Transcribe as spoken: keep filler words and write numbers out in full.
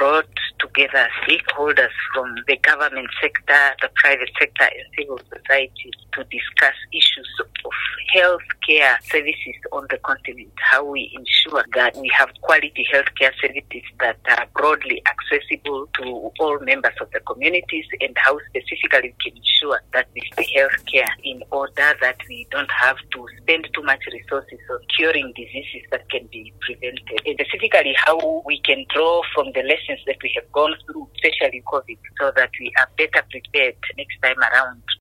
brought together stakeholders from the government sector, the private sector, and civil society to discuss issues of healthcare services on the continent, how we ensure that we have quality healthcare services that are broadly accessible to all members of the communities, and how specifically we can ensure that with the healthcare in order that we don't have to spend too much resources on curing diseases that can be prevented. And specifically how we can draw from the lessons that we have gone through, especially COVID, so that we are better prepared next time around